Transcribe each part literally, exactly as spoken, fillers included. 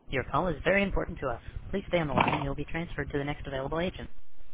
Your call is very important to us. Please stay on the line and you'll be transferred to the next available agent.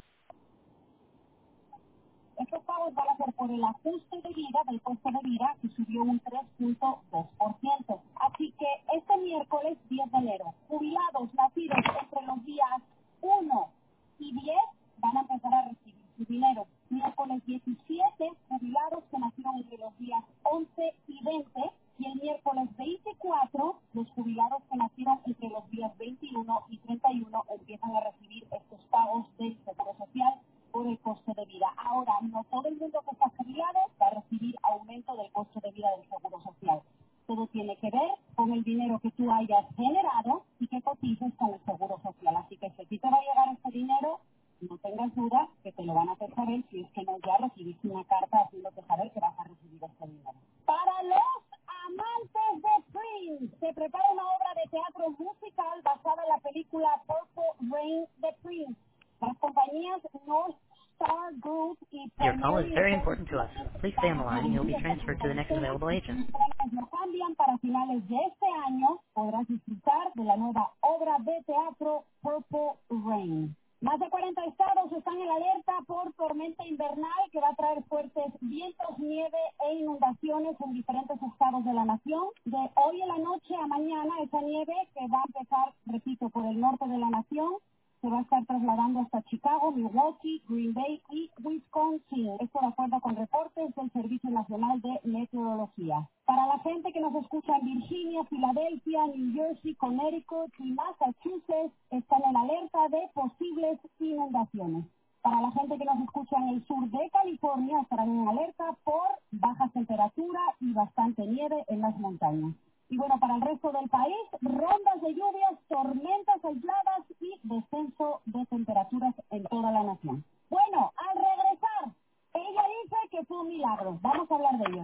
Estos pagos van a ser por el ajuste de vida del costo de vida que subió un tres punto dos por ciento. Así que este miércoles diez de enero, jubilados nacidos entre los días uno y diez van a empezar a recibir su dinero. Miércoles diecisiete, jubilados que nacieron entre los días once y veinte. Y el miércoles veinticuatro, los jubilados que nacieron entre los días veintiuno y treinta y uno empiezan a recibir estos pagos del Seguro Social por el coste de vida. Ahora, no todo el mundo que está jubilado va a recibir aumento del coste de vida del Seguro Social. Todo tiene que ver con el dinero que tú hayas generado y que cotices con el Seguro Social. Así que si a ti te va a llegar este dinero, no tengas duda que te lo van a hacer saber si es que no ya recibiste una carta haciéndote saber que vas a recibir este dinero. Para los amantes de Prince, se prepara una obra de teatro musical basada en la película Purple Rain de Prince. Las compañías North Star Group y Your call is Primary very important to us. Services Please stay on van the a line and you'll be reunir transferred to the next available agent. no cambian para finales de este año. Podrás disfrutar de la nueva obra de teatro Purple Rain. Más de cuarenta estados están en alerta por tormenta invernal que va a traer fuertes vientos, nieve e inundaciones en diferentes estados de la nación. De hoy en la noche a mañana, esa nieve que va a empezar, repito, por el norte de la nación, se va a estar trasladando hasta Chicago, Milwaukee, Green Bay y Wisconsin. Esto de acuerdo con reportes del Servicio Nacional de Meteorología. Para la gente que nos escucha en Virginia, Filadelfia, New Jersey, Connecticut y Massachusetts, están en alerta de posibles inundaciones. Para la gente que nos escucha en el sur de California, estarán en alerta por bajas temperaturas y bastante nieve en las montañas. Y bueno, para el resto del país, rondas de lluvias, tormentas aisladas y descenso de temperaturas en toda la nación. Bueno, al regresar, ella dice que fue un milagro. Vamos a hablar de ello.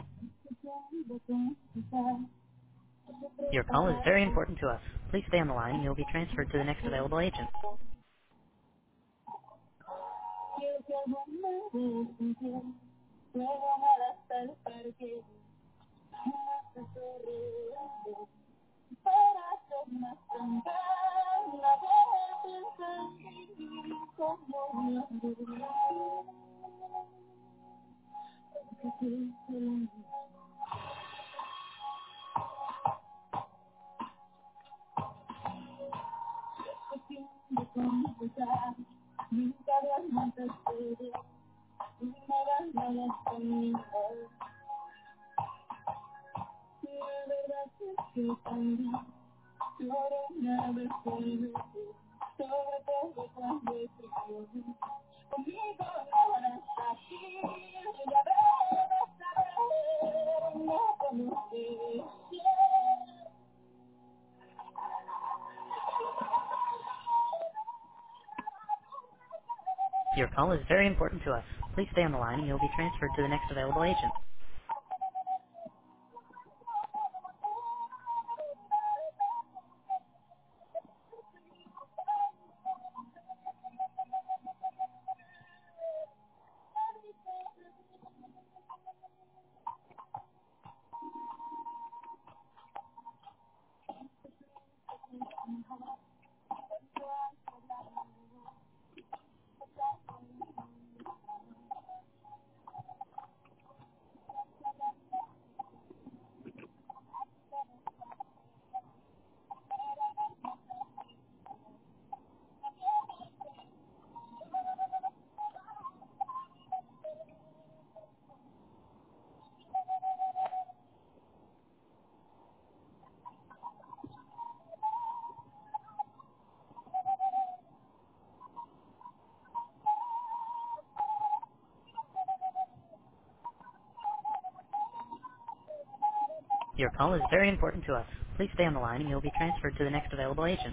Your call is very important to us. Please stay on the line and you'll be transferred to the next available agent. Your call is very important to us. Please stay on the line and you'll be transferred to the next available agent. Your call is very important to us. Please stay on the line and you'll be transferred to the next available agent.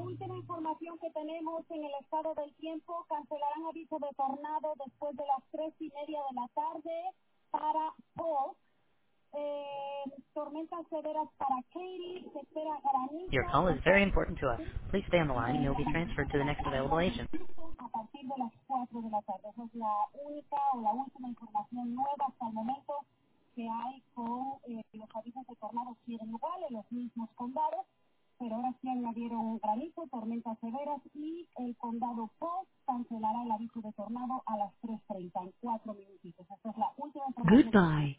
última información que tenemos en el estado del tiempo. Cancelarán aviso de tornado después de las tres y media de la tarde para Polk. Eh, tormentas severas para Katy. Se espera Your granizo call is en very Phoenix important to us. Please stay on the line and you'll be transferred to the next available agent. a partir de las cuatro de la tarde. Esa es la única o la última información nueva hasta el momento que hay con eh, los avisos de tornado siguen igual en los mismos condados, pero ahora sí añadieron granizo, tormentas severas y el condado Polk cancelará el aviso de tornado a las tres treinta en cuatro minutitos. Esta es la última información. Goodbye.